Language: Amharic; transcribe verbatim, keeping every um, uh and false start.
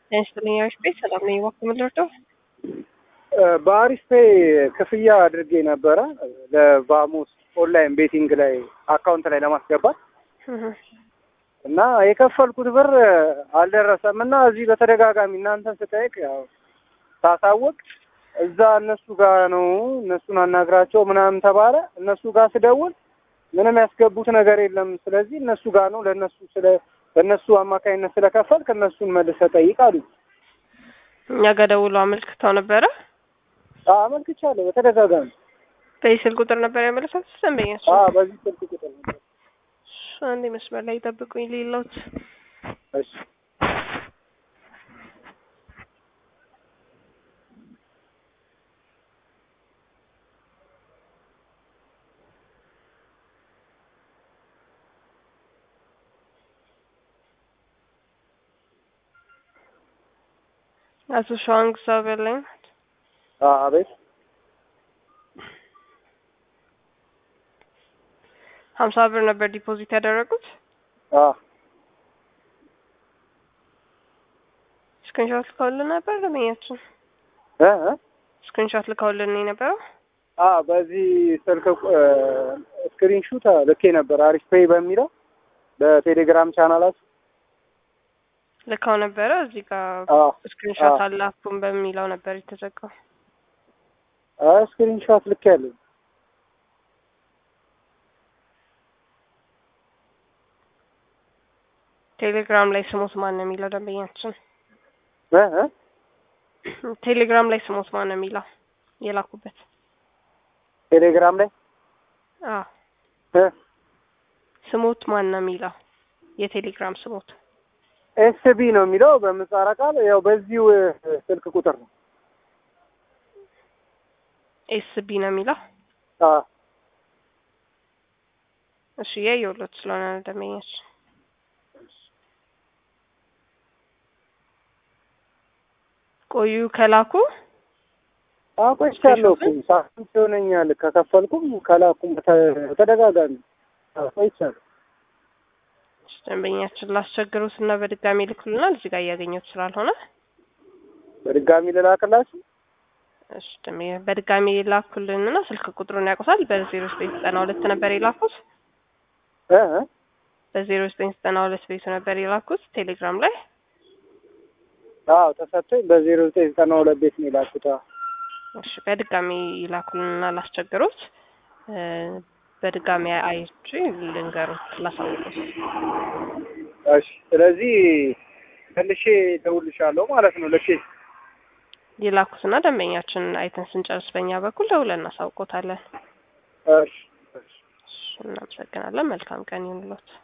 ያስፈልኛል ቤት ሰላም ነኝ። ወቅት ምንድነው? በአሪፍ ፔይ ክፍያ አድርጌ ነበረ ለቫሞስ ኦንላይን ቤቲንግ ላይ አካውንት ላይ ለማስገባት እና የከፈልኩት ብር አልደረሰም እና እዚህ በተደጋጋሚ እናንተን ስጠይቅ ያው ታሳውቅ እዛ እነሱ ጋር ነው እነሱን አናግራቸው ምናምን ተባለ። እነሱ ጋር ስደውል ምንም ያስገቡት ነገር የለም። ስለዚህ እነሱ ጋር ነው ለነሱ ስለ በእነሱ አማካይነት ስለከፈልክ እነሱን መልሰህ ጠይቅ አሉ። እኛ ጋር ደውለው አመልክተው ነበረ። አዎ አመልክቻለሁ በተደጋጋሚ። በዚህ ስልክ ቁጥር ነበር ያመለከቱት ሰንበኛቸው? አዎ በዚህ ስልክ ቁጥር ነበር። አንዴ መስመር ላይ ጠብቁኝ ሌሎት። እሺ አቶ ሻንግ ሳበለኝ አቤት ሀምሳ ብር ነበር ዲፖዚት ያደረጉት። አዎ ስክሪንሾት ልከውልን ነበር ለማያችሁ እ እ ስክሪንሾት ልከውልን ነበር። አዎ በዚህ ስልክ ስክሪንሾት ልኬ ነበር አሪፍ ፔይ በሚለው በቴሌግራም ቻናላችሁ ልካው ነበረ። እዚህ ጋር ስክሪንሾት አላኩም በሚለው ነበር የተዘጋው። አዎ ስክሪንሾት ልክ ያለው ቴሌግራም ላይ ስሞት ማን ነው የሚለው ደንበኛችን? እ እ ቴሌግራም ላይ ስሞት ማን ነው የሚለው የላኩበት? ቴሌግራም ላይ አዎ እ ስሞት ማን ነው የሚለው የቴሌግራም ስሞት? ኤስቢ ነው የሚለው በምህጻረ ቃል ያው በዚሁ ስልክ ቁጥር ነው። ኤስቢ ነው የሚለው? አዎ እሺ የየውሎት ስለሆነ ደንበኛች ቆዩ ከላኩ አቆይቻለሁ እኮ ሳምንት ሆነኛል ከከፈልኩም ከላኩም በተደጋጋሚ አቆይቻለሁ። ደንበኛችን ላስቸግሩት እና በድጋሚ ልክሉናል። እዚህ ጋር እያገኘሁት ስላልሆነ በድጋሚ ልላክላችሁ። እሺ ደንበኛ በድጋሚ ላኩልንና ስልክ ቁጥሩን ያውቁታል። በዜሮ ዘጠኝ ዘጠና ሁለት ነበር የላኩት እ እ በዜሮ ዘጠኝ ዘጠና ሁለት ቤቱ ነበር የላኩት ቴሌግራም ላይ። አዎ ተሰጥቶኝ በዜሮ ዘጠኝ ዘጠና ሁለት ቤት ነው የላኩት። እሺ በድጋሚ ላኩልንና ላስቸግሩት በድጋሚ አይቼ ልንገሩት ላሳውቁት። እሺ ስለዚህ መልሼ ደውልልሻለሁ ማለት ነው። ለኬ የላኩትና ደንበኛችን አይተን ስንጨርስ በእኛ በኩል ደውለን እናሳውቆታለን። እሺ እናመሰግናለን። መልካም ቀን ይሁንልዎት።